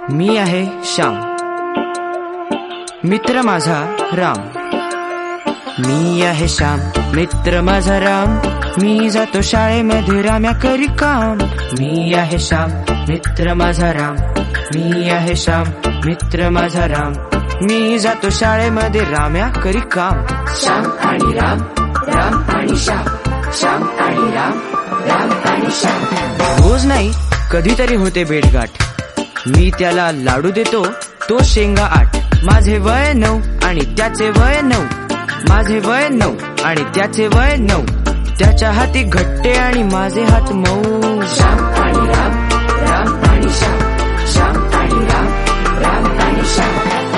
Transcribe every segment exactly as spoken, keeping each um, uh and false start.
मी आहे श्याम, मित्र माझा राम. मी आहे श्याम, मित्र माझा राम. मी जातो शाळेमध्ये राम्या करी काम. मी आहे श्याम, मित्र माझा राम. मी आहे श्याम, मित्र माझा राम. मी जातो शाळेमध्ये राम्या करी काम. श्याम आणि राम, राम आणि श्याम, श्याम आणि राम, राम आणि श्याम. रोज नाही कधीतरी होते भेटगाठ. मी त्याला लाडू देतो, तो शेंगा आठ. माझे वय नऊ आणि त्याचे वय नऊ. माझे वय नऊ आणि त्याचे वय नऊ. त्याच्या हाती घट्टे आणि माझे हात मऊ. श्याम आणि राम, राम आणि श्याम, श्याम आणि राम, राम आणि श्याम.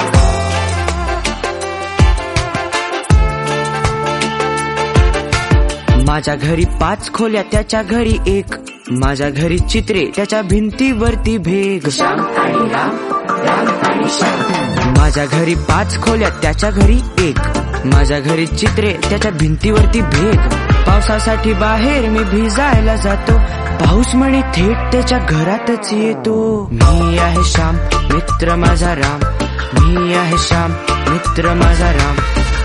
माझ्या घरी पाच खोल्या, त्याच्या घरी एक. माझ्या घरी चित्रे, त्याच्या भिंतीवरती भेग. श्याम आणि राम, राम आणि श्याम. माझ्या घरी पाच खोल्या, त्याच्या घरी एक. माझ्या घरी चित्रे, त्याच्या भिंतीवरती भेग. पावसासाठी बाहेर मी भिजायला जातो. पाऊस म्हणे थेट त्याच्या घरातच येतो. मी आहे श्याम, मित्र माझा राम. मी आहे श्याम, मित्र माझा राम.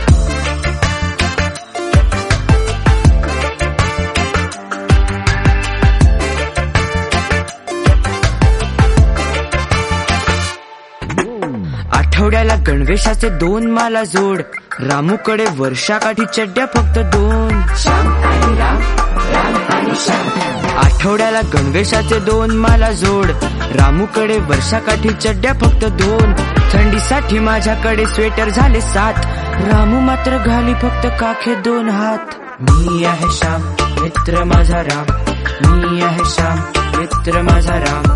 आठवड्याला गणवेशाचे दोन माला जोड. रामूकडे वर्षाकाठी चड्ड्या फक्त दोन. श्याम आणि राम, राम आणि श्याम. आठवड्याला गणवेशाचे दोन माला जोड. रामूकडे वर्षाकाठी चड्ड्या फक्त दोन. थंडीसाठी माझ्याकडे स्वेटर झाले सात. रामू मात्र घाली फक्त काखे दोन हात. मी आहे श्याम, मित्र माझा राम. मी आहे श्याम, मित्र माझा राम.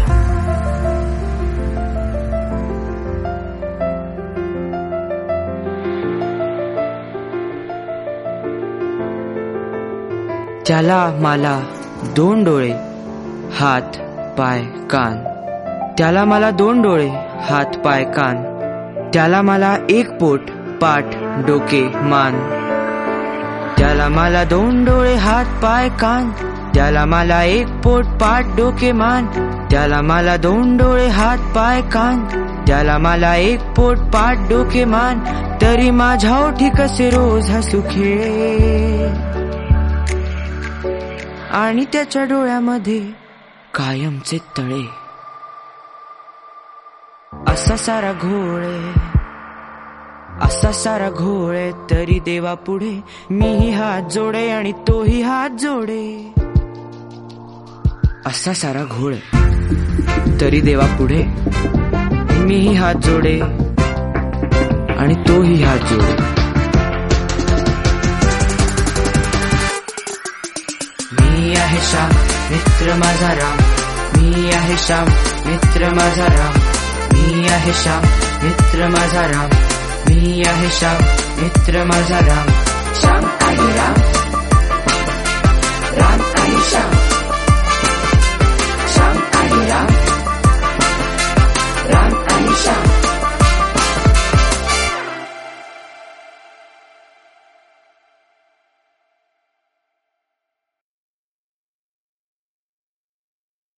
त्याला मला दोन डोळे, हात पाय कान. त्याला मला दोन डोळे, हात पाय कान. त्याला मला एक पोट, पाठ डोके मान. त्याला मला दोन डोळे, हात पाय कान. त्याला मला एक पोट, पाठ डोके मान. त्याला मला दोन डोळे, हात पाय कान. त्याला मला एक पोट, पाठ डोके मान. तरी माझ्या ओठी कसे रोज हसू खेळे. आणि त्याच्या डोळ्यामध्ये कायमचे तळे. असा सारा घोळे, असा सारा घोळे. तरी देवा पुढे मीही हात जोडे आणि तोही हात जोडे. असा सारा घोळ, तरी देवा पुढे मीही हात जोडे आणि तोही हात जोडे. मी आहे श्याम, मित्र माझा राम. मी आहे श्याम, मित्र माझा राम. मी आहे श्याम, मित्र माझा राम. मी आहे श्याम, मित्र माझा राम. श्याम आणि राम, राम आणि श्याम.